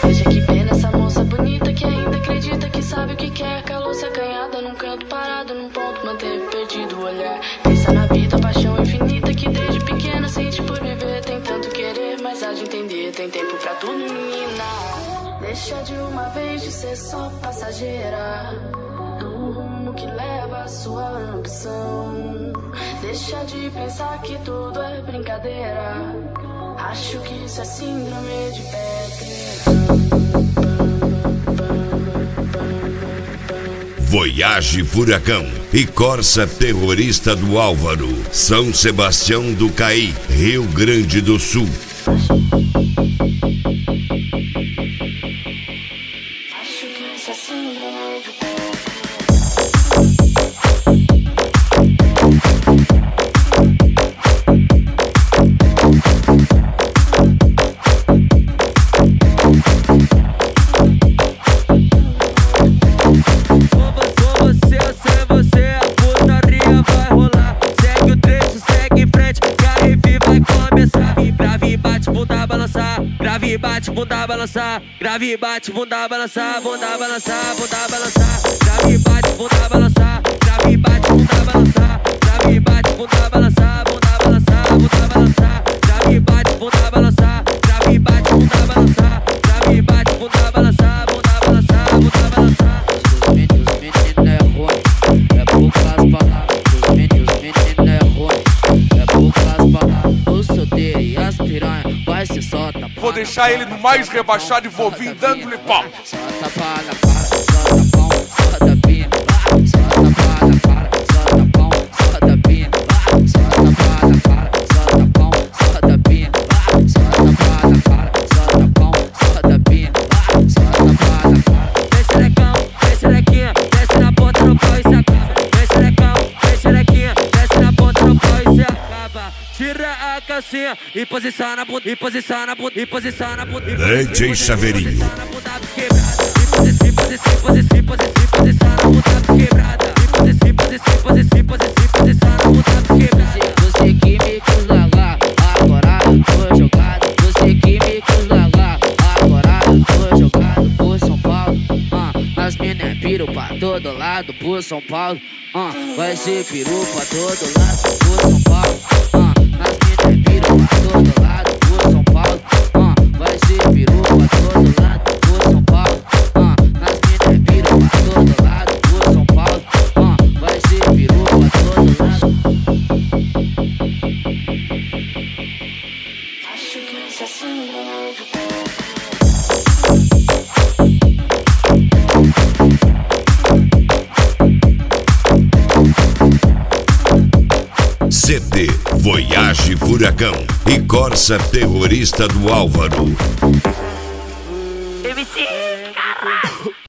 Veja que pena essa moça bonita que ainda acredita que sabe o que quer. Calou-se acanhada num canto parado, num ponto manteve perdido o olhar. Pensa na vida, a paixão infinita que desde pequena sente por viver. Tem tanto querer, mas há de entender, tem tempo pra tudo, menina. Deixa de uma vez de ser só passageira do rumo que leva a sua ambição. Deixa de pensar que tudo é brincadeira. Acho que isso é síndrome de Peter. Voyage Furacão e Corsa Terrorista do Álvaro, São Sebastião do Caí, Rio Grande do Sul. Acho que isso é síndrome de Peter. Grave, bate, bunda, balançar. Grave, bate, bunda, balançar. Bunda, balançar, bunda, balançar. Grave, bate, bunda, balançar. Grave, bate, bunda, balançar. Grave, bate, bunda, balançar. Bunda, balançar, bunda, balançar. Grave, bate, bunda, balançar. Grave, bate, bunda, balançar. Grave, bate, bunda, balançar. Bunda, balançar, bunda, balançar. Os meninos é ruim, é poucas palavras. Os meninos é ruim, é poucas palavras. O solteiro e as piranha vai se solta. Vou deixar ele no mais rebaixado e vou vir dando-lhe pau. Solta pá na cara, solta pão, solta pina. Solta pá na cara, solta pão, solta pina. Solta pá na cara, solta pão, solta pina. Solta pá na cara, solta pão, solta pina. Solta pá na cara. Desce lequão, desce lequinha, desce na ponta no pau e se acaba. Desce lequão, desce lequinha, desce na ponta no pau e se acaba. Tira a calcinha e posiciona na bunda, e posiciona na bunda, e posiciona na bunda. DJ Chaveirinho. Posiciona na bunda quebrada. E posiciona na bunda quebrada. E posiciona na bunda quebrada. Você que me quis largar, agora eu tô jogado. Você que me quis largar, agora eu tô jogado por São Paulo. As mina piru pra todo lado por São Paulo. Vai ser peru pra todo lado por São Paulo. As mina piru pra todo lado por São Paulo. Vai ser peru pra todo lado por São Paulo. As mina piru pra todo lado por São Paulo. Vai ser peru pra todo lado. Acho que isso é síndrome de Peter. CD Voyage Furacão e Corsa Terrorista do Álvaro. MC